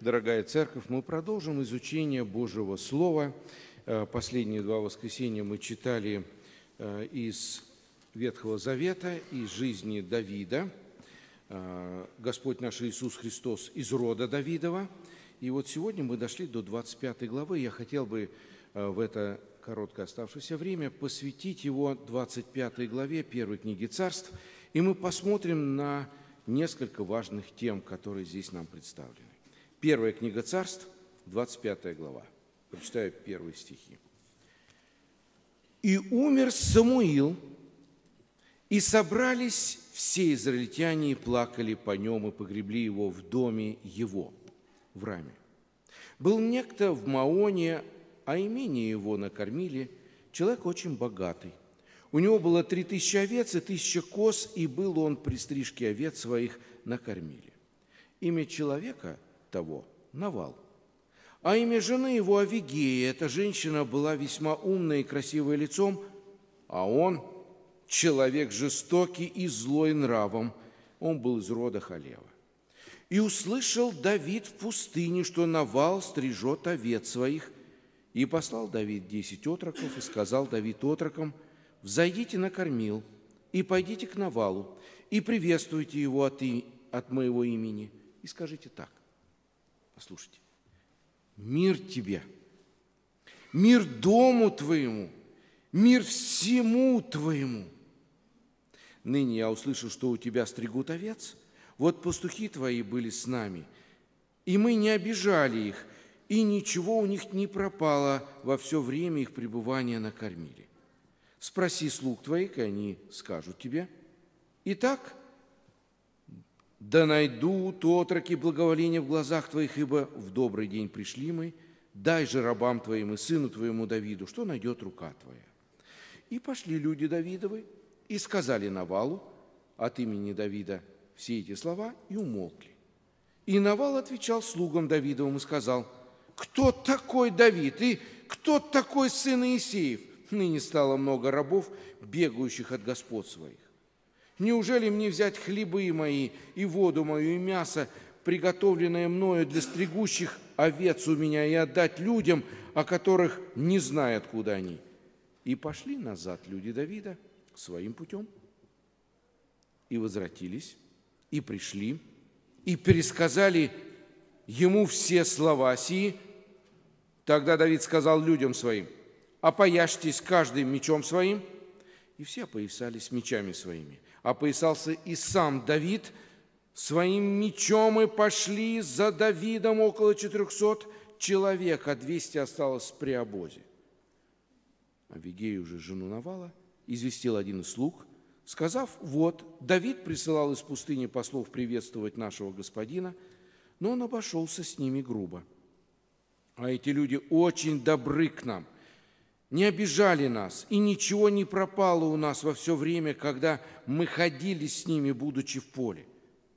дорогая церковь, мы продолжим изучение Божьего Слова. Последние два воскресенья мы читали из Ветхого Завета, из жизни Давида. Господь наш Иисус Христос из рода Давидова. И вот сегодня мы дошли до 25 главы. Я хотел бы в это короткое оставшееся время посвятить его 25 главе первой книги Царств. И мы посмотрим на несколько важных тем, которые здесь нам представлены. Первая книга Царств, 25 глава. Прочитаю первые стихи. «И умер Самуил, и собрались все израильтяне и плакали по нем, и погребли его в доме его, в Раме. Был некто в Маоне, а имение его накормили, человек очень богатый. У него было 3000 овец и 1000 коз, и был он при стрижке овец своих накормили. Имя человека того – Навал. А имя жены его – Авигея. Эта женщина была весьма умная и красивая лицом, а он – человек жестокий и злой нравом. Он был из рода Халева. И услышал Давид в пустыне, что Навал стрижет овец своих. И послал Давид 10 отроков, и сказал Давид отрокам: «Взойдите на кормил, и пойдите к Навалу, и приветствуйте его от моего имени, и скажите так». Послушайте. «Мир тебе, мир дому твоему, мир всему твоему. Ныне я услышал, что у тебя стригут овец. Вот пастухи твои были с нами, и мы не обижали их, и ничего у них не пропало во все время их пребывания на кормиле. Спроси слуг твоих, и они скажут тебе. Итак, да найдут отроки благоволения в глазах твоих, ибо в добрый день пришли мы. Дай же рабам твоим и сыну твоему Давиду, что найдет рука твоя». И пошли люди Давидовы, и сказали Навалу от имени Давида все эти слова, и умолкли. И Навал отвечал слугам Давидовым и сказал: «Кто такой Давид, и кто такой сын Иисеев? Ныне стало много рабов, бегающих от господ своих. Неужели мне взять хлебы мои, и воду мою, и мясо, приготовленное мною для стригущих овец у меня, и отдать людям, о которых не знаю, откуда они?» И пошли назад люди Давида своим путем, и возвратились, и пришли, и пересказали ему все слова сии. Тогда Давид сказал людям своим: «Опояжьтесь каждым мечом своим». И все опоясались мечами своими. Опоясался и сам Давид своим мечом, и пошли за Давидом около 400 человек, а 200 осталось при обозе. Авигею же, жену Навала, известил один из слуг, сказав: «Вот, Давид присылал из пустыни послов приветствовать нашего господина, но он обошелся с ними грубо. А эти люди очень добры к нам, не обижали нас, и ничего не пропало у нас во все время, когда мы ходили с ними, будучи в поле.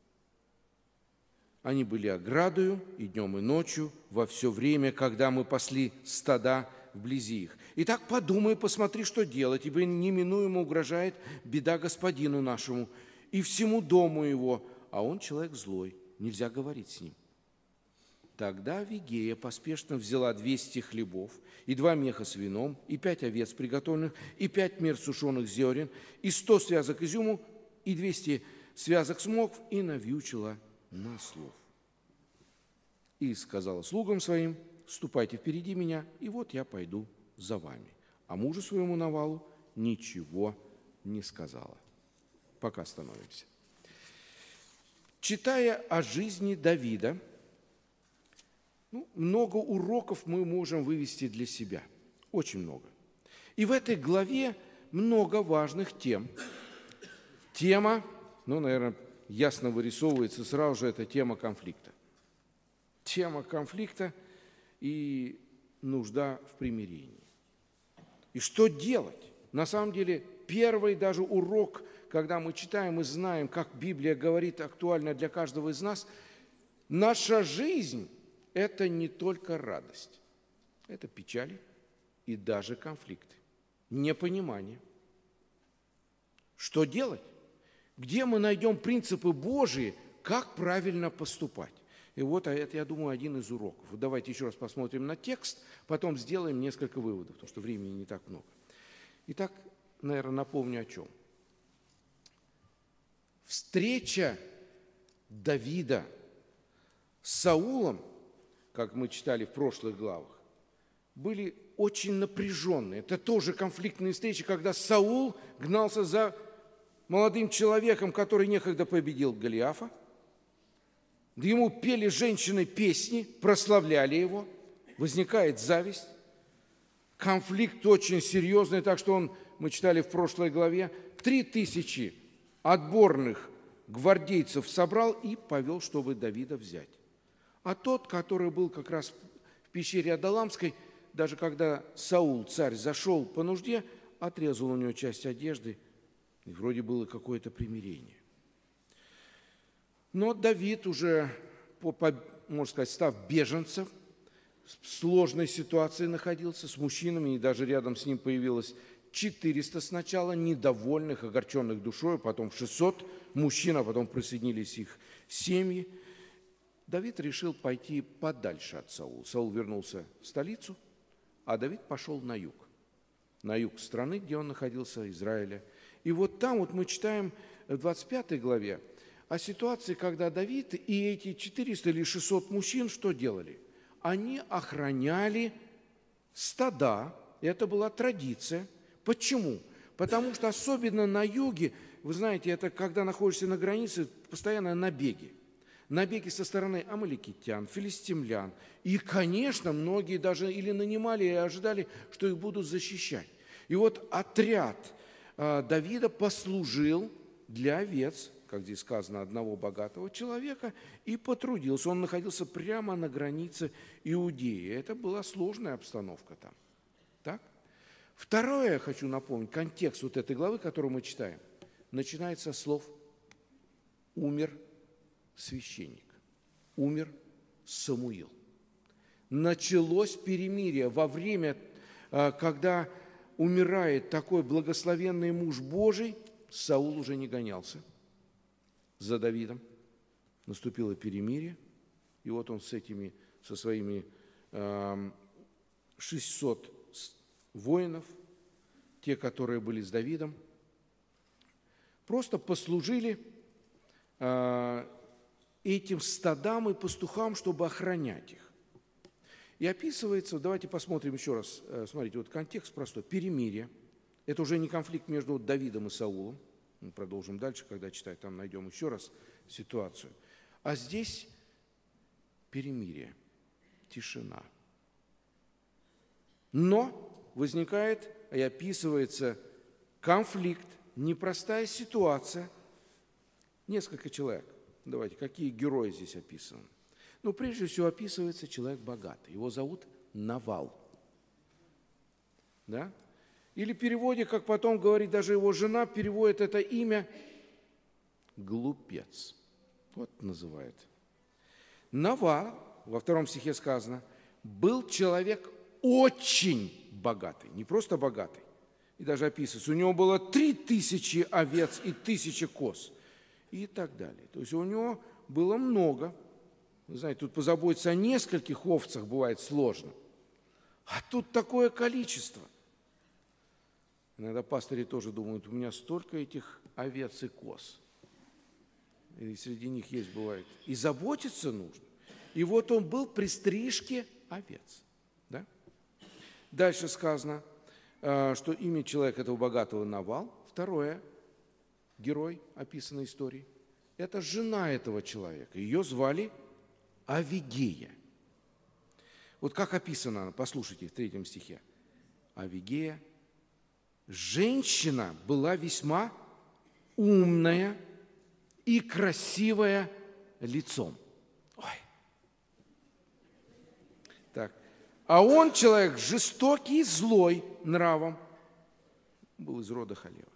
Они были оградою и днем, и ночью, во все время, когда мы пасли стада вблизи их. Итак, подумай, посмотри, что делать, ибо неминуемо угрожает беда господину нашему и всему дому его, а он человек злой, нельзя говорить с ним». Тогда Авигея поспешно взяла 200 хлебов, и 2 меха с вином, и 5 овец приготовленных, и 5 мер сушеных зерен, и 100 связок изюму, и 200 связок смокв, и навьючила маслов. И сказала слугам своим: «Ступайте впереди меня, и вот я пойду за вами». А мужу своему Навалу ничего не сказала. Пока остановимся. Читая о жизни Давида, много уроков мы можем вывести для себя. Очень много. И в этой главе много важных тем. Тема, наверное, ясно вырисовывается сразу же, это тема конфликта. Тема конфликта и нужда в примирении. И что делать? На самом деле, первый даже урок, когда мы читаем и знаем, как Библия говорит, актуально для каждого из нас, наша жизнь – это не только радость, это печали и даже конфликты, непонимание. Что делать? Где мы найдем принципы Божии, как правильно поступать? И вот это, я думаю, один из уроков. Вот давайте еще раз посмотрим на текст, потом сделаем несколько выводов, потому что времени не так много. Итак, наверное, напомню о чем. Встреча Давида с Саулом, как мы читали в прошлых главах, были очень напряженные. Это тоже конфликтные встречи, когда Саул гнался за молодым человеком, который некогда победил Голиафа. Ему пели женщины песни, прославляли его. Возникает зависть. Конфликт очень серьезный, так что мы читали в прошлой главе, 3000 отборных гвардейцев собрал и повел, чтобы Давида взять. А тот, который был как раз в пещере Адалламской, даже когда Саул, царь, зашел по нужде, отрезал у него часть одежды, и вроде было какое-то примирение. Но Давид уже, можно сказать, став беженцем, в сложной ситуации находился с мужчинами, и даже рядом с ним появилось 400 сначала недовольных, огорченных душой, потом 600 мужчин, а потом присоединились их семьи. Давид решил пойти подальше от Саула. Саул вернулся в столицу, а Давид пошел на юг страны, где он находился, Израиля. И вот там вот мы читаем в 25 главе о ситуации, когда Давид и эти 400 или 600 мужчин что делали? Они охраняли стада, это была традиция. Почему? Потому что особенно на юге, вы знаете, это когда находишься на границе, постоянно набеги. Набеги со стороны амаликитян, филистимлян. И, конечно, многие даже или нанимали, или ожидали, что их будут защищать. И вот отряд Давида послужил для овец, как здесь сказано, одного богатого человека, и потрудился. Он находился прямо на границе Иудеи. Это была сложная обстановка там. Так? Второе, я хочу напомнить, контекст вот этой главы, которую мы читаем, начинается со слов «умер священник», «умер Самуил». Началось перемирие во время, когда умирает такой благословенный муж Божий, Саул уже не гонялся за Давидом. Наступило перемирие, и вот он со своими 600 воинов, те, которые были с Давидом, просто послужили этим стадам и пастухам, чтобы охранять их. И описывается, давайте посмотрим еще раз, смотрите, вот контекст простой, перемирие. Это уже не конфликт между Давидом и Саулом. Мы продолжим дальше, когда читать, там найдем еще раз ситуацию. А здесь перемирие, тишина. Но возникает и описывается конфликт, непростая ситуация. Несколько человек. Давайте, какие герои здесь описаны? Ну, прежде всего, описывается человек богатый. Его зовут Навал. Да? Или в переводе, как потом говорит даже его жена, переводит это имя глупец. Вот называет. Навал, во 2 стихе сказано, был человек очень богатый, не просто богатый. И даже описывается, у него было 3000 овец и 1000 коз. И так далее. То есть у него было много. Вы знаете, тут позаботиться о нескольких овцах бывает сложно. А тут такое количество. Иногда пастыри тоже думают, у меня столько этих овец и коз. И среди них есть бывает. И заботиться нужно. И вот он был при стрижке овец. Да? Дальше сказано, что имя человека этого богатого Навал. Второе, герой описанной истории, это жена этого человека. Ее звали Авигея. Вот как описана она, послушайте, в 3 стихе. Авигея, женщина была весьма умная и красивая лицом. Ой. Так. А он человек жестокий, злой нравом, был из рода Халева.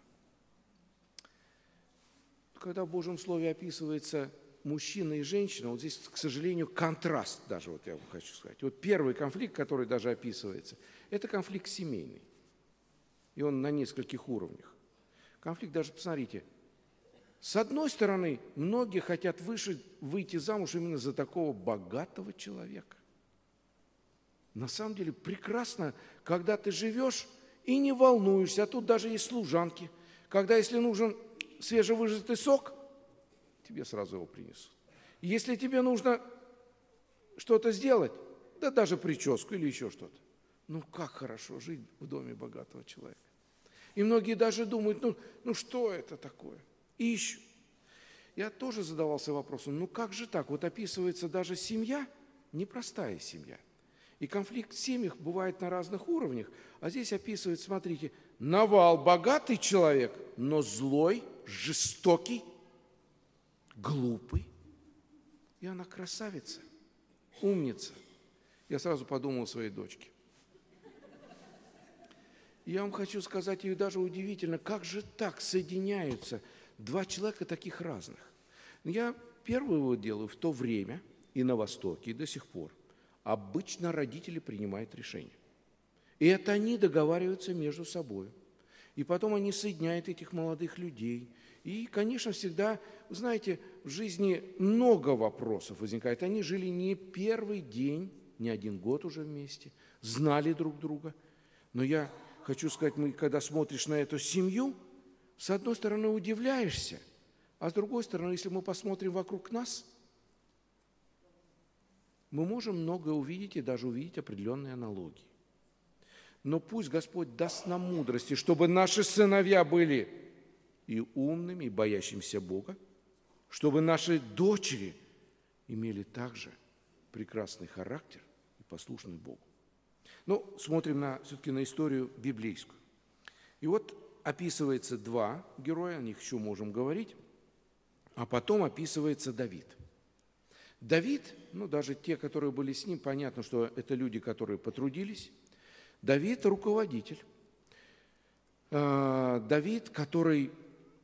Когда в Божьем Слове описывается мужчина и женщина, вот здесь, к сожалению, контраст даже, вот я вам хочу сказать. Вот первый конфликт, который даже описывается, это конфликт семейный. И он на нескольких уровнях. Конфликт даже, посмотрите, С одной стороны, многие хотят выйти замуж именно за такого богатого человека. На самом деле прекрасно, когда ты живешь и не волнуешься, а тут даже есть служанки, когда, если нужен свежевыжатый сок, тебе сразу его принесут. Если тебе нужно что-то сделать, да даже прическу или еще что-то, ну как хорошо жить в доме богатого человека. И многие даже думают, ну что это такое? Ищут. Я тоже задавался вопросом, ну как же так? Вот описывается даже семья, непростая семья. И конфликт в семьях бывает на разных уровнях. А здесь описывается, смотрите, Навал богатый человек, но злой, жестокий, глупый. И она красавица, умница. Я сразу подумал о своей дочке. Я вам хочу сказать, и даже удивительно, как же так соединяются два человека таких разных. Я первый вывод делаю: в то время и на Востоке, и до сих пор обычно родители принимают решения. И это они договариваются между собой. И потом они соединяют этих молодых людей. И, конечно, всегда, вы знаете, в жизни много вопросов возникает. Они жили не первый день, не один год уже вместе, знали друг друга. Но я хочу сказать, когда смотришь на эту семью, с одной стороны удивляешься, а с другой стороны, если мы посмотрим вокруг нас, мы можем многое увидеть и даже увидеть определенные аналогии. Но пусть Господь даст нам мудрости, чтобы наши сыновья были и умными, и боящимися Бога, чтобы наши дочери имели также прекрасный характер и послушны Богу. Но смотрим все-таки на историю библейскую. И вот описывается два героя, о них еще можем говорить, а потом описывается Давид. Давид, даже те, которые были с ним, понятно, что это люди, которые потрудились. Давид – руководитель. Давид, который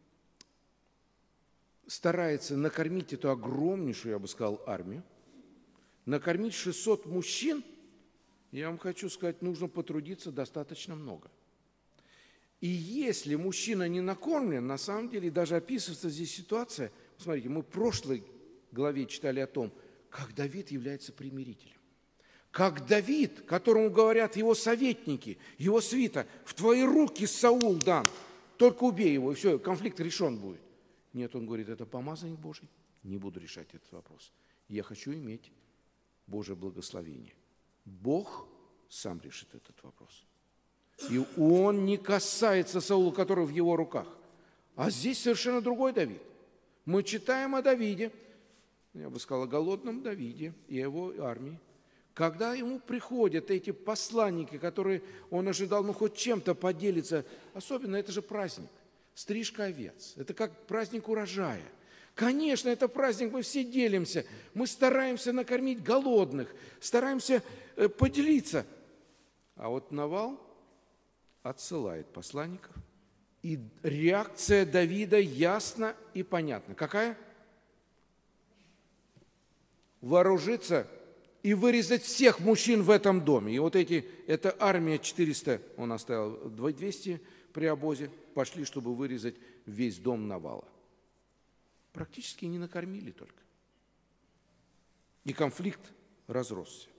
старается накормить эту огромнейшую, я бы сказал, армию, накормить 600 мужчин, я вам хочу сказать, нужно потрудиться достаточно много. И если мужчина не накормлен, на самом деле даже описывается здесь ситуация, посмотрите, мы в прошлой главе читали о том, как Давид является примирителем. Как Давид, которому говорят его советники, его свита: в твои руки Саул дан, только убей его, и все, конфликт решен будет. Нет, он говорит, это помазанник Божий, не буду решать этот вопрос. Я хочу иметь Божье благословение. Бог сам решит этот вопрос. И он не касается Саула, который в его руках. А здесь совершенно другой Давид. Мы читаем о Давиде, я бы сказал, о голодном Давиде и его армии. Когда ему приходят эти посланники, которые он ожидал, хоть чем-то поделиться, особенно это же праздник, стрижка овец, это как праздник урожая. Конечно, это праздник, мы все делимся, мы стараемся накормить голодных, стараемся поделиться. А вот Навал отсылает посланников, и реакция Давида ясна и понятна. Какая? Вооружиться и вырезать всех мужчин в этом доме. И вот эта армия 400, он оставил 200 при обозе, пошли, чтобы вырезать весь дом Навала. Практически не накормили только. И конфликт разросся.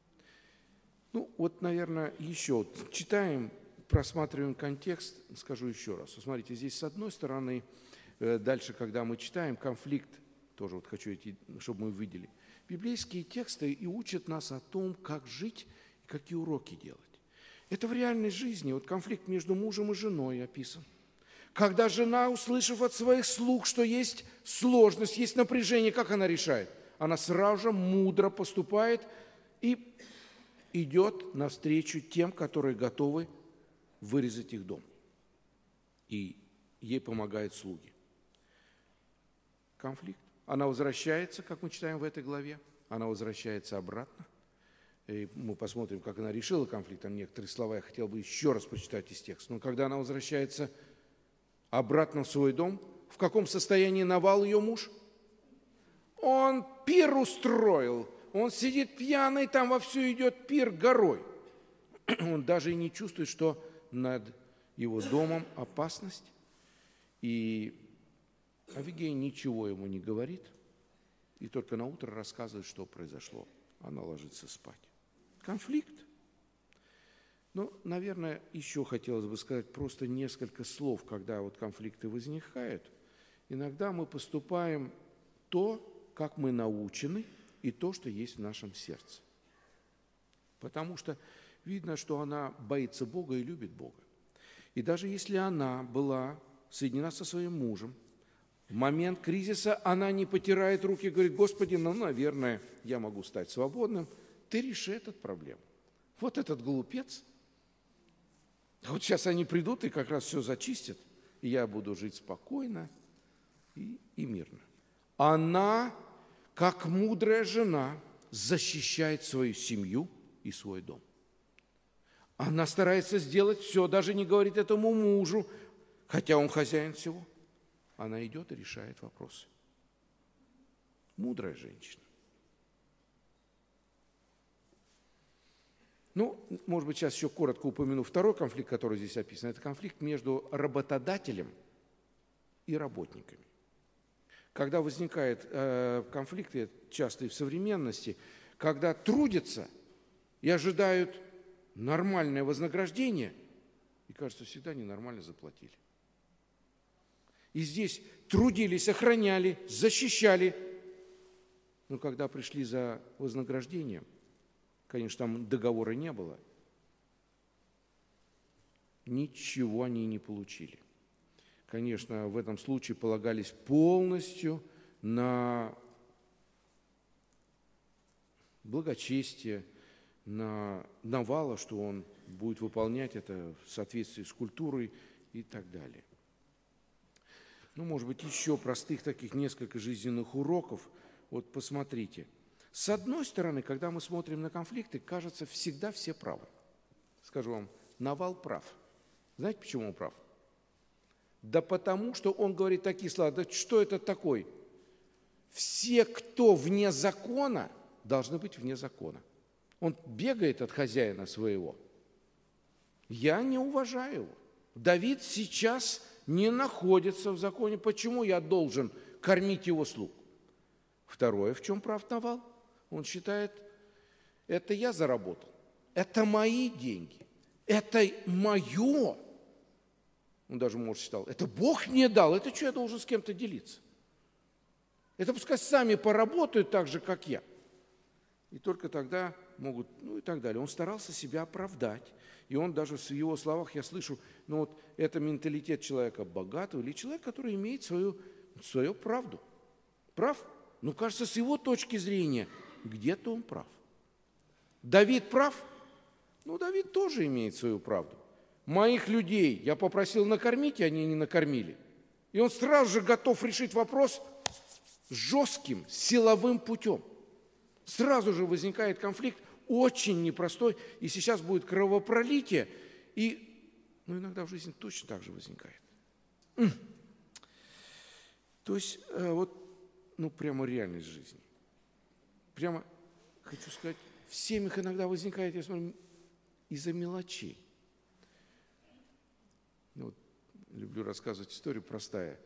Наверное, еще. Читаем, просматриваем контекст, скажу еще раз. Смотрите, здесь с одной стороны, дальше, когда мы читаем, конфликт, тоже хочу чтобы мы увидели. Библейские тексты и учат нас о том, как жить и какие уроки делать. Это в реальной жизни. Конфликт между мужем и женой описан. Когда жена, услышав от своих слуг, что есть сложность, есть напряжение, как она решает? Она сразу же мудро поступает и идет навстречу тем, которые готовы вырезать их дом. И ей помогают слуги. Конфликт. Она возвращается, как мы читаем в этой главе, она возвращается обратно. И мы посмотрим, как она решила конфликт. Там некоторые слова я хотел бы еще раз прочитать из текста. Но когда она возвращается обратно в свой дом, в каком состоянии Навал, ее муж? Он пир устроил. Он сидит пьяный, там вовсю идет пир горой. Он даже и не чувствует, что над его домом опасность. И Авигей ничего ему не говорит, и только на утро рассказывает, что произошло. Она ложится спать. Конфликт. Ну, наверное, еще хотелось бы сказать просто несколько слов, когда вот конфликты возникают. Иногда мы поступаем то, как мы научены, и то, что есть в нашем сердце. Потому что видно, что она боится Бога и любит Бога. И даже если она была соединена со своим мужем, в момент кризиса она не потирает руки и говорит: Господи, ну, наверное, я могу стать свободным. Ты реши эту проблему. Вот этот глупец. Вот сейчас они придут и как раз все зачистят, и я буду жить спокойно и мирно. Она, как мудрая жена, защищает свою семью и свой дом. Она старается сделать все, даже не говорит этому мужу, хотя он хозяин всего. Она идет и решает вопросы. Мудрая женщина. Ну, может быть, сейчас еще коротко упомяну второй конфликт, который здесь описан. Это конфликт между работодателем и работниками. Когда возникают конфликты, часто и в современности, когда трудятся и ожидают нормальное вознаграждение, и, кажется, всегда ненормально заплатили. И здесь трудились, охраняли, защищали. Но когда пришли за вознаграждением, конечно, там договора не было, ничего они не получили. Конечно, в этом случае полагались полностью на благочестие, на навала, что он будет выполнять это в соответствии с культурой и так далее. Ну, может быть, еще простых таких несколько жизненных уроков. Вот посмотрите. С одной стороны, когда мы смотрим на конфликты, кажется, всегда все правы. Скажу вам, Навал прав. Знаете, почему он прав? Да потому, что он говорит такие слова: да что это такое? Все, кто вне закона, должны быть вне закона. Он бегает от хозяина своего. Я не уважаю его. Давид сейчас не находится в законе. Почему я должен кормить его слуг? Второе, в чем прав Навал? Он считает, это я заработал, это мои деньги, это мое. Он даже, может, считал, это Бог мне дал, это что я должен с кем-то делиться? Это пускай сами поработают так же, как я. И только тогда могут, ну и так далее. Он старался себя оправдать. И он даже в его словах, я слышу, ну вот это менталитет человека богатого или человека, который имеет свою правду. Прав? Ну, кажется, с его точки зрения, где-то он прав. Давид прав? Ну, Давид тоже имеет свою правду. Моих людей я попросил накормить, и они не накормили. И он сразу же готов решить вопрос жестким, силовым путем. Сразу же возникает конфликт, очень непростой, и сейчас будет кровопролитие, и иногда в жизни точно так же возникает. То есть вот, прямо реальность жизни. Прямо, хочу сказать, в семьях иногда возникает, я смотрю, из-за мелочей. Вот, люблю рассказывать историю простая.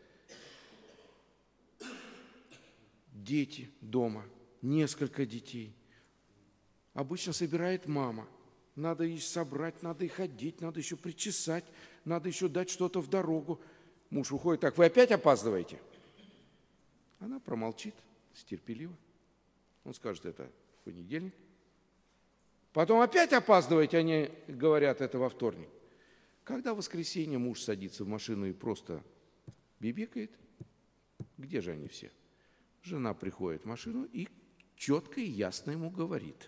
Дети дома, несколько детей. Обычно собирает мама. Надо их собрать, надо их одеть, надо еще причесать, надо еще дать что-то в дорогу. Муж уходит: так, вы опять опаздываете? Она промолчит, терпеливо. Он скажет это в понедельник. Потом опять опаздываете, они говорят это во вторник. Когда в воскресенье муж садится в машину и просто бибикает, где же они все? Жена приходит в машину и четко и ясно ему говорит.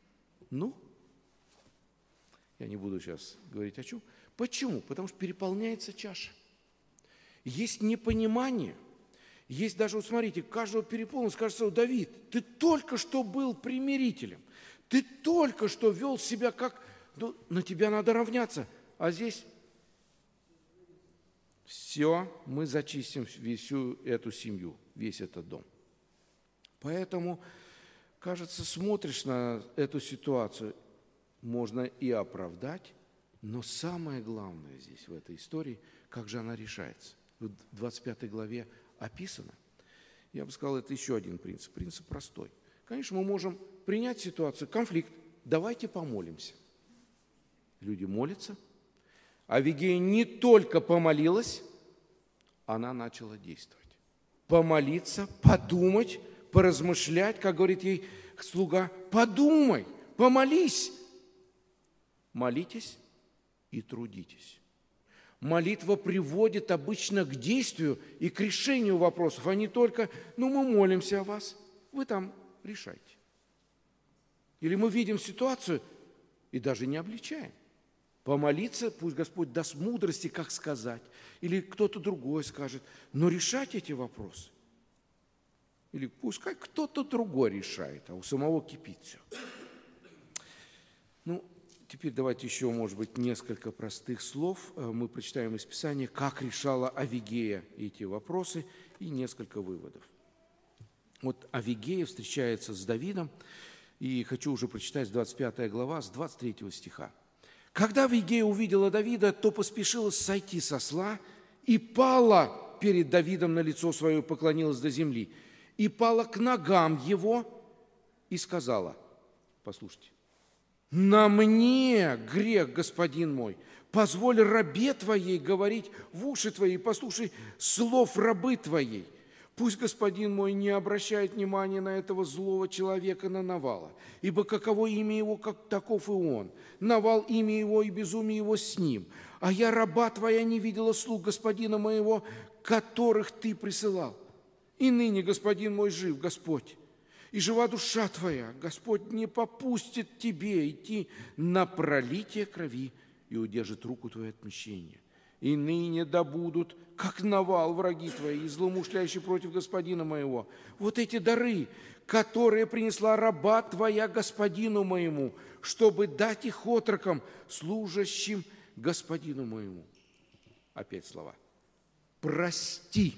Я не буду сейчас говорить о чем. Почему? Потому что переполняется чаша. Есть непонимание. Есть даже, вот смотрите, каждого переполнилось, кажется: Давид, ты только что был примирителем. Ты только что вел себя как... на тебя надо равняться. А здесь все, мы зачистим всю эту семью, весь этот дом. Поэтому, кажется, смотришь на эту ситуацию, можно и оправдать, но самое главное здесь, в этой истории, как же она решается. В 25 главе описано. Я бы сказал, это еще один принцип. Принцип простой. Конечно, мы можем принять ситуацию, конфликт. Давайте помолимся. Люди молятся. Авигея не только помолилась, она начала действовать. Помолиться, подумать, поразмышлять, как говорит ей слуга, подумай, помолись. Молитесь и трудитесь. Молитва приводит обычно к действию и к решению вопросов, а не только, мы молимся о вас, вы там решайте. Или мы видим ситуацию и даже не обличаем. Помолиться, пусть Господь даст мудрости, как сказать, или кто-то другой скажет, но решать эти вопросы. Или пускай кто-то другой решает, а у самого кипит все. Теперь давайте еще, может быть, несколько простых слов. Мы прочитаем из Писания, как решала Авигея эти вопросы, и несколько выводов. Вот Авигея встречается с Давидом, и хочу уже прочитать с 25 глава, с 23 стиха. «Когда Авигея увидела Давида, то поспешила сойти со осла и пала перед Давидом на лицо свое, поклонилась до земли, и пала к ногам его и сказала», послушайте, «На мне грех, господин мой, позволь рабе твоей говорить в уши твои, послушай слов рабы твоей. Пусть господин мой не обращает внимания на этого злого человека, на Навала, ибо каково имя его, как таков и он. Навал имя его, и безумие его с ним. А я, раба твоя, не видела слуг господина моего, которых ты присылал. И ныне господин мой жив, Господь, и жива душа твоя. Господь не попустит тебе идти на пролитие крови и удержит руку твою от мщения. И ныне да будут, как Навал, враги твои, и злоумышляющие против господина моего. Вот эти дары, которые принесла раба твоя господину моему, чтобы дать их отрокам, служащим господину моему». Опять слова. «Прости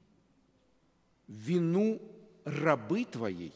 вину рабы твоей.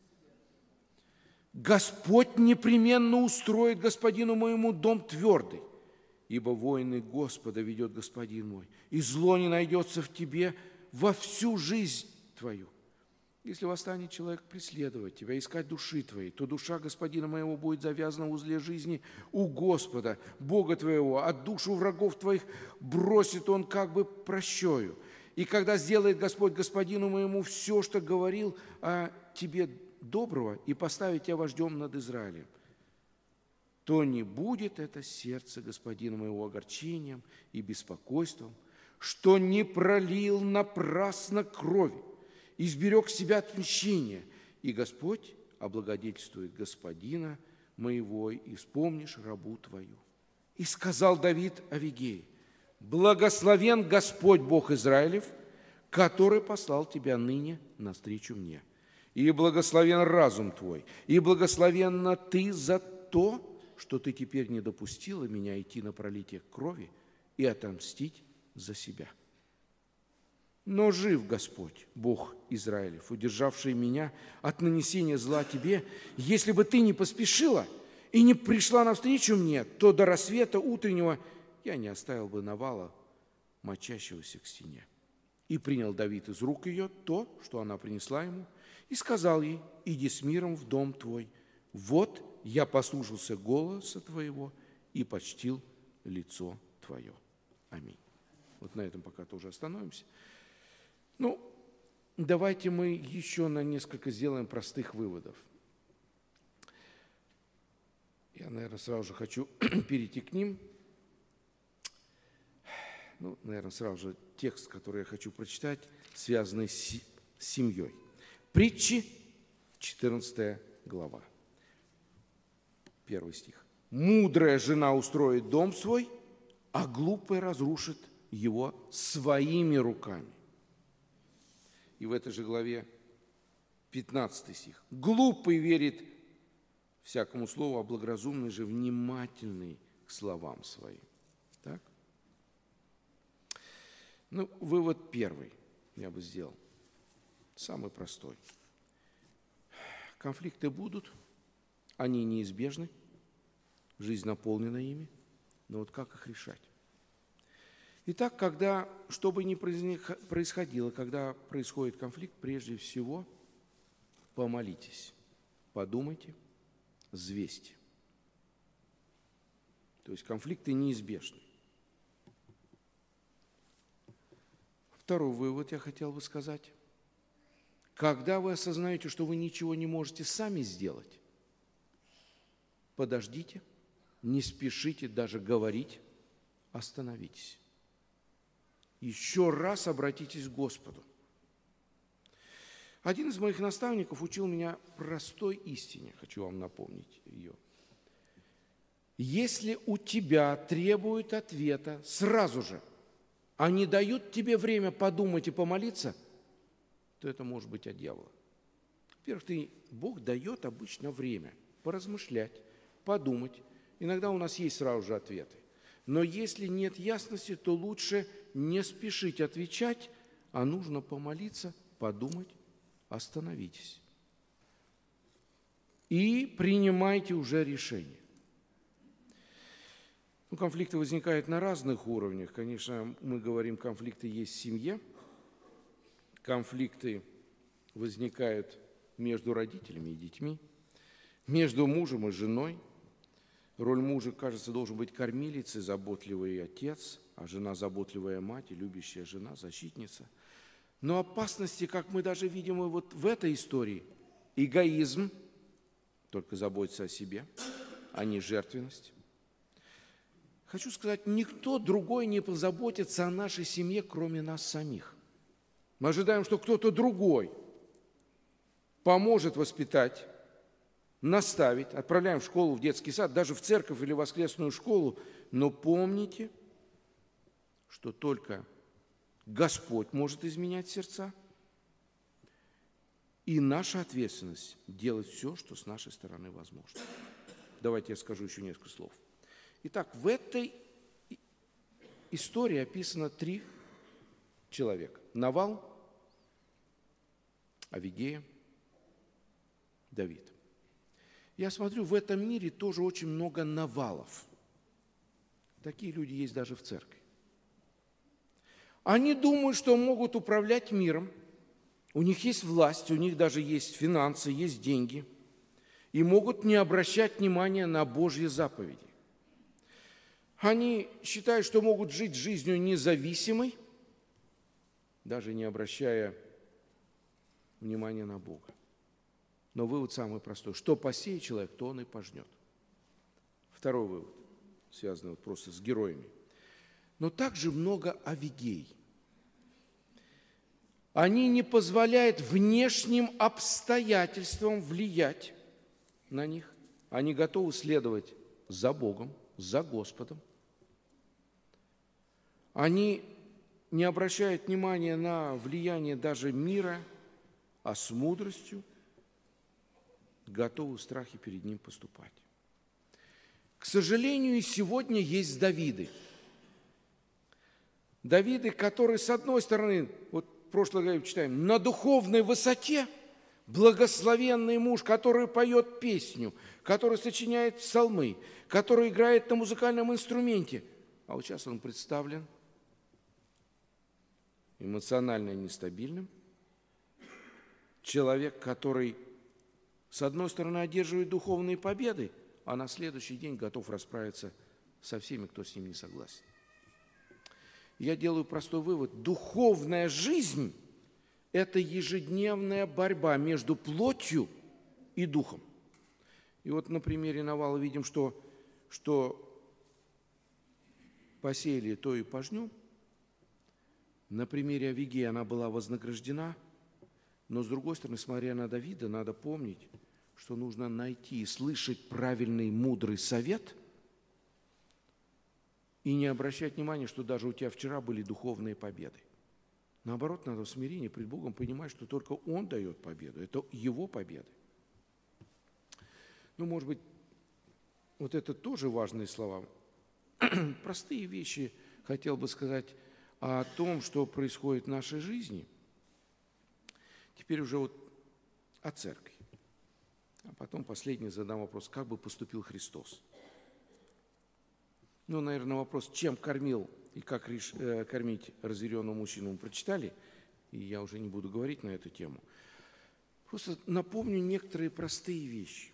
Господь непременно устроит господину моему дом твердый, ибо войны Господа ведет господин мой, и зло не найдется в тебе во всю жизнь твою. Если восстанет человек преследовать тебя, искать души твоей, то душа господина моего будет завязана в узле жизни у Господа, Бога твоего, а душу врагов твоих бросит он как бы прощою. И когда сделает Господь господину моему все, что говорил о тебе доброго, и поставит тебя вождем над Израилем, то не будет это сердце господина моего огорчением и беспокойством, что не пролил напрасно крови, и сберег себя от мщения, и Господь облагодетельствует господина моего, и вспомнишь рабу твою». И сказал Давид Авигее: «Благословен Господь Бог Израилев, который послал тебя ныне навстречу мне. И благословен разум твой, и благословенна ты за то, что ты теперь не допустила меня идти на пролитие крови и отомстить за себя. Но жив Господь, Бог Израилев, удержавший меня от нанесения зла тебе. Если бы ты не поспешила и не пришла навстречу мне, то до рассвета утреннего я не оставил бы Навала, мочащегося к стене». И принял Давид из рук ее то, что она принесла ему, и сказал ей: «Иди с миром в дом твой. Вот я послушался голоса твоего и почтил лицо твое». Аминь. Вот на этом пока тоже остановимся. Давайте мы еще на несколько сделаем простых выводов. Я, наверное, сразу же хочу перейти к ним. Наверное, сразу же текст, который я хочу прочитать, связанный с семьей. Притчи, 14 глава, 1 стих. «Мудрая жена устроит дом свой, а глупая разрушит его своими руками». И в этой же главе 15 стих. «Глупый верит всякому слову, а благоразумный же внимательный к словам своим». Так? Вывод первый я бы сделал. Самый простой. Конфликты будут, они неизбежны, жизнь наполнена ими, но вот как их решать? Итак, что бы ни происходило, когда происходит конфликт, прежде всего помолитесь, подумайте, взвесьте. То есть конфликты неизбежны. Второй вывод я хотел бы сказать. Когда вы осознаете, что вы ничего не можете сами сделать, подождите, не спешите даже говорить, остановитесь. Еще раз обратитесь к Господу. Один из моих наставников учил меня простой истине, хочу вам напомнить ее. Если у тебя требуют ответа сразу же, а не дают тебе время подумать и помолиться, то это может быть от дьявола. Во-первых, Бог дает обычно время поразмышлять, подумать. Иногда у нас есть сразу же ответы. Но если нет ясности, то лучше не спешить отвечать, а нужно помолиться, подумать, остановитесь. И принимайте уже решение. Конфликты возникают на разных уровнях. Конечно, мы говорим, конфликты есть в семье. Конфликты возникают между родителями и детьми, между мужем и женой. Роль мужа, кажется, должен быть кормилицей, заботливый отец, а жена заботливая мать и любящая жена, защитница. Но опасности, как мы даже видим и вот в этой истории, эгоизм, только заботиться о себе, а не жертвенность. Хочу сказать, никто другой не позаботится о нашей семье, кроме нас самих. Мы ожидаем, что кто-то другой поможет воспитать, наставить, отправляем в школу, в детский сад, даже в церковь или в воскресную школу. Но помните, что только Господь может изменять сердца, и наша ответственность делать все, что с нашей стороны возможно. Давайте я скажу еще несколько слов. Итак, в этой истории описано 3 человека. Навал, Авигея, Давид. Я смотрю, в этом мире тоже очень много навалов. Такие люди есть даже в церкви. Они думают, что могут управлять миром. У них есть власть, у них даже есть финансы, есть деньги. И могут не обращать внимания на Божьи заповеди. Они считают, что могут жить жизнью независимой, даже не обращая внимания на Бога. Но вывод самый простой. Что посеет человек, то он и пожнет. Второй вывод, связанный просто с героями. Но также много Авигей. Они не позволяют внешним обстоятельствам влиять на них. Они готовы следовать за Богом, за Господом. Они не обращают внимания на влияние даже мира, а с мудростью готовы в страхе перед ним поступать. К сожалению, и сегодня есть Давиды. Давиды, которые, с одной стороны, вот в прошлой главе читаем, на духовной высоте, благословенный муж, который поет песню, который сочиняет псалмы, который играет на музыкальном инструменте. А вот сейчас он представлен эмоционально нестабильным. Человек, который, с одной стороны, одерживает духовные победы, а на следующий день готов расправиться со всеми, кто с ним не согласен. Я делаю простой вывод. Духовная жизнь – это ежедневная борьба между плотью и духом. И вот на примере Навала видим, что посеяли, то и пожнем. На примере Авигеи она была вознаграждена, но, с другой стороны, смотря на Давида, надо помнить, что нужно найти и слышать правильный, мудрый совет и не обращать внимания, что даже у тебя вчера были духовные победы. Наоборот, надо в смирении пред Богом понимать, что только Он дает победу, это Его победы. Ну, может быть, вот это тоже важные слова. Простые вещи хотел бы сказать о том, что происходит в нашей жизни. Теперь уже вот о церкви. А потом последний задам вопрос, как бы поступил Христос? Ну, наверное, вопрос, чем кормил и как кормить разъяренного мужчину мы прочитали, и я уже не буду говорить на эту тему. Просто напомню некоторые простые вещи.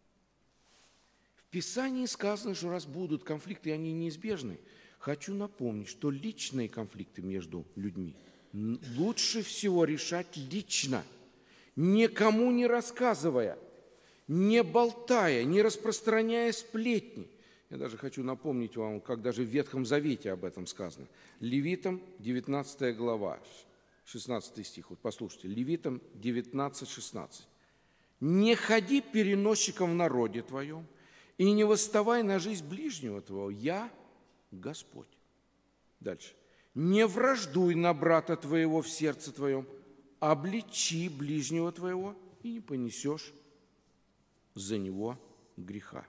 В Писании сказано, что раз будут конфликты, и они неизбежны, хочу напомнить, что личные конфликты между людьми лучше всего решать лично, никому не рассказывая, не болтая, не распространяя сплетни. Я даже хочу напомнить вам, как даже в Ветхом Завете об этом сказано. Левитам 19 глава, 16 стих. Вот послушайте, Левитам 19:16. «Не ходи переносчиком в народе твоем, и не восставай на жизнь ближнего твоего, я Господь». Дальше. «Не враждуй на брата твоего в сердце твоем, обличи ближнего твоего, и не понесешь за него греха».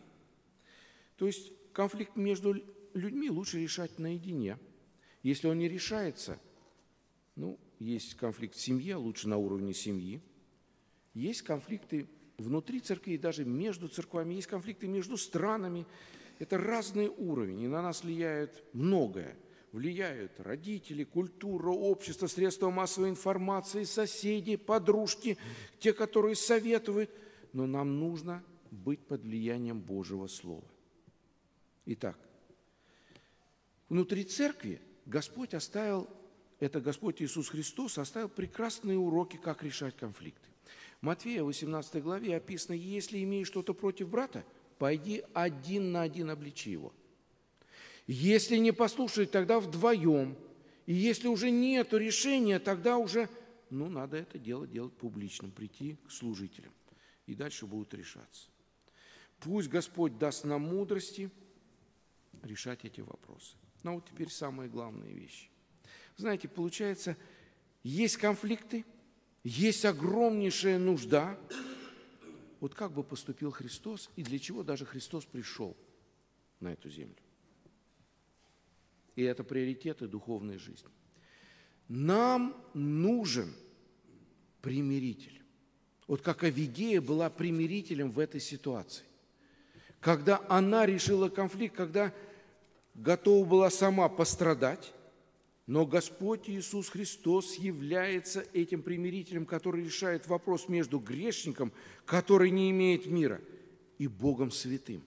То есть конфликт между людьми лучше решать наедине. Если он не решается, есть конфликт в семье, лучше на уровне семьи. Есть конфликты внутри церкви и даже между церквами, есть конфликты между странами. Это разные уровни, и на нас влияет многое. Влияют родители, культура, общество, средства массовой информации, соседи, подружки, те, которые советуют. Но нам нужно быть под влиянием Божьего Слова. Итак, внутри церкви Господь Иисус Христос оставил прекрасные уроки, как решать конфликты. В Матфея 18 главе описано: «Если имеешь что-то против брата, пойди один на один обличи его. Если не послушает, тогда вдвоем. И если уже нет решения, тогда уже, надо это делать публичным, прийти к служителям. И дальше будут решаться». Пусть Господь даст нам мудрости решать эти вопросы. Но вот теперь самые главные вещи. Знаете, получается, есть конфликты, есть огромнейшая нужда. Вот как бы поступил Христос, и для чего даже Христос пришел на эту землю? И это приоритеты духовной жизни. Нам нужен примиритель. Вот как Авигея была примирителем в этой ситуации. Когда она решила конфликт, когда готова была сама пострадать, но Господь Иисус Христос является этим примирителем, который решает вопрос между грешником, который не имеет мира, и Богом святым.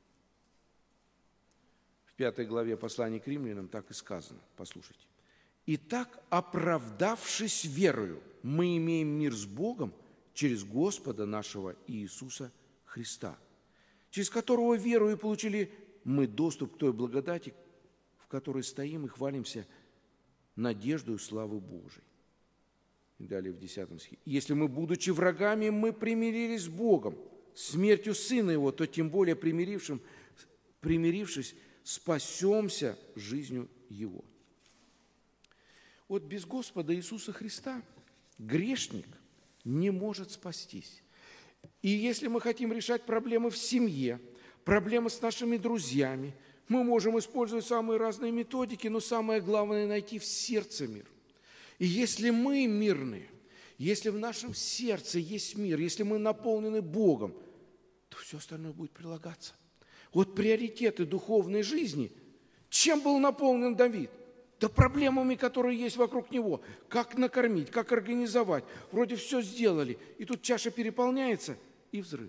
В 5 главе послания к римлянам так и сказано. Послушайте. «Итак, оправдавшись верою, мы имеем мир с Богом через Господа нашего Иисуса Христа, через которого верою получили мы доступ к той благодати, в которой стоим и хвалимся надеждою славы Божией». И далее в 10 стихе. «Если мы, будучи врагами, мы примирились с Богом смертью Сына Его, то тем более примирившись, спасемся жизнью Его». Вот без Господа Иисуса Христа грешник не может спастись. И если мы хотим решать проблемы в семье, проблемы с нашими друзьями, мы можем использовать самые разные методики, но самое главное – найти в сердце мир. И если мы мирные, если в нашем сердце есть мир, если мы наполнены Богом, то все остальное будет прилагаться. Вот приоритеты духовной жизни. Чем был наполнен Давид? Да проблемами, которые есть вокруг него. Как накормить, как организовать. Вроде все сделали, и тут чаша переполняется, и взрыв.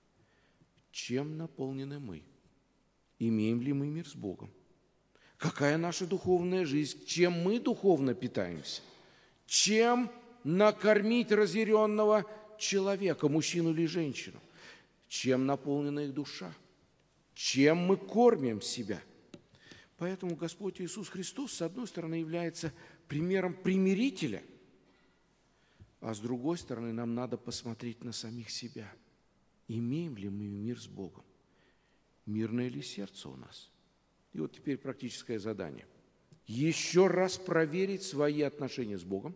Чем наполнены мы? Имеем ли мы мир с Богом? Какая наша духовная жизнь? Чем мы духовно питаемся? Чем накормить разъяренного человека, мужчину или женщину? Чем наполнена их душа? Чем мы кормим себя? Поэтому Господь Иисус Христос, с одной стороны, является примером примирителя, а с другой стороны, нам надо посмотреть на самих себя. Имеем ли мы мир с Богом? Мирное ли сердце у нас? И вот теперь практическое задание. Еще раз проверить свои отношения с Богом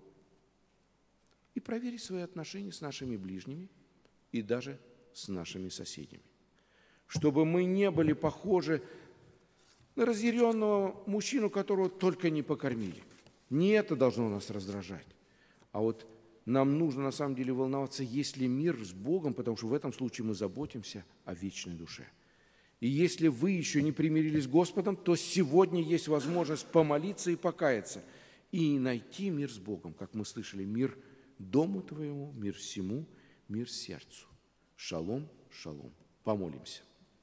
и проверить свои отношения с нашими ближними и даже с нашими соседями. Чтобы мы не были похожи на разъяренного мужчину, которого только не покормили. Не это должно нас раздражать. А вот нам нужно на самом деле волноваться, есть ли мир с Богом, потому что в этом случае мы заботимся о вечной душе. И если вы еще не примирились с Господом, то сегодня есть возможность помолиться и покаяться, и найти мир с Богом, как мы слышали, мир дому твоему, мир всему, мир сердцу. Шалом, шалом. Помолимся.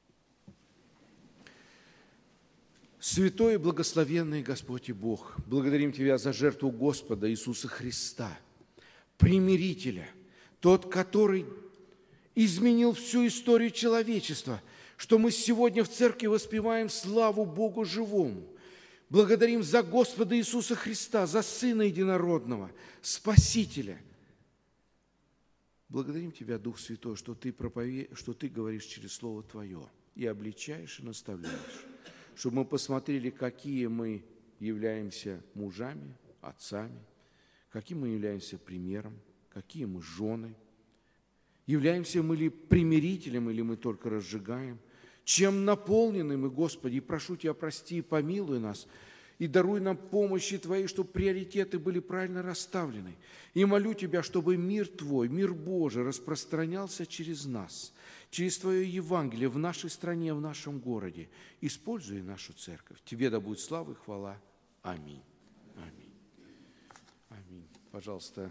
Святой и благословенный Господь и Бог, благодарим Тебя за жертву Господа Иисуса Христа, примирителя, тот, который изменил всю историю человечества, что мы сегодня в церкви воспеваем славу Богу живому. Благодарим за Господа Иисуса Христа, за Сына Единородного, Спасителя. Благодарим Тебя, Дух Святой, что Ты говоришь через Слово Твое и обличаешь, и наставляешь, чтобы мы посмотрели, какие мы являемся мужами, отцами, каким мы являемся примером, какие мы жены, являемся мы ли примирителем, или мы только разжигаем, чем наполнены мы, Господи, и прошу Тебя, прости и помилуй нас, и даруй нам помощи Твоей, чтобы приоритеты были правильно расставлены. И молю Тебя, чтобы мир Твой, мир Божий распространялся через нас, через Твое Евангелие в нашей стране, в нашем городе. Используй нашу церковь. Тебе да будет слава и хвала. Аминь. Аминь. Аминь. Пожалуйста,